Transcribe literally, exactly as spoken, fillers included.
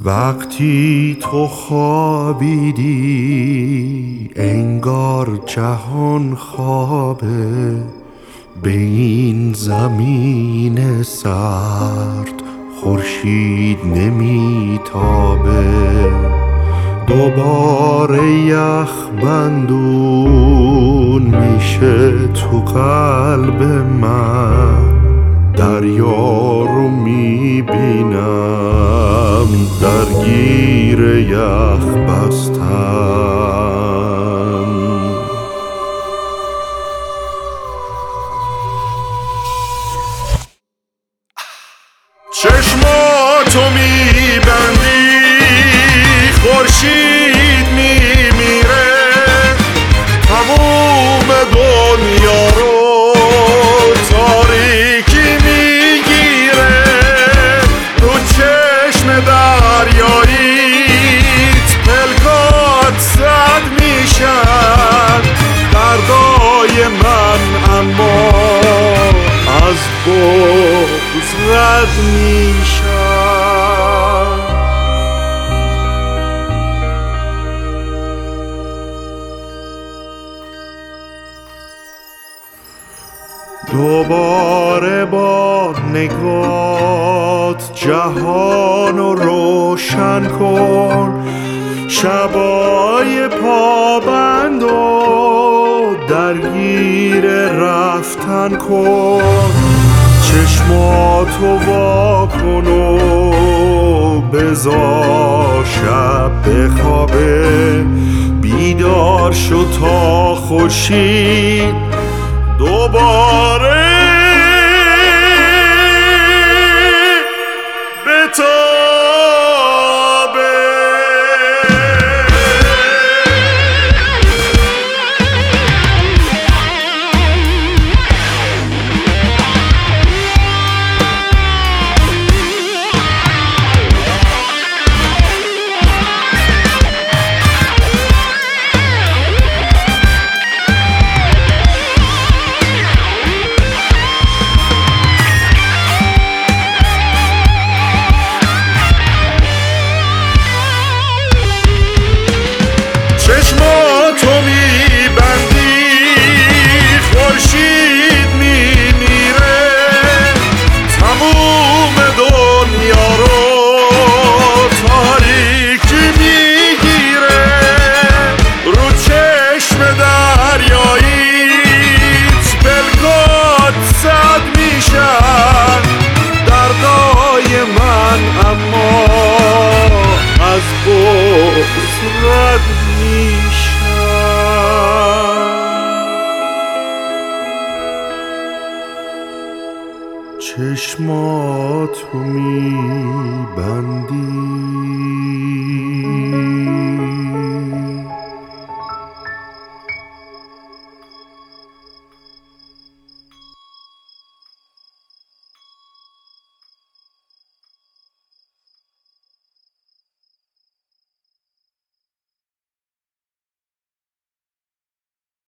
وقتی تو خوابیدی انگار جهان خوابه، به این زمین سرد خورشید نمیتابه. دوباره یخ بندون میشه تو قلب من، دریا رو میبینم درگیر یخ بستم. چشماتو میبندی خورشید میمیره، تموم دنیا رو تاریکی میگیره. رو چشم دریاییت پلکات زد میشن، دردای من اما از بغض رد میشن. دوباره با نگات جهان رو روشن کن، شبای پابند و درگیر رفتن کن. چشماتو وا کن و بذار شب بخوابه، بیدار شو تا خورشید دوباره بتابه. چشماتو میبندی خورشید میمیره، تموم دنیا رو تاریکی میگیره. رو چشم دریاییت پلکات زد میشن، دردای من اما از بغض رد چشماتو میبندی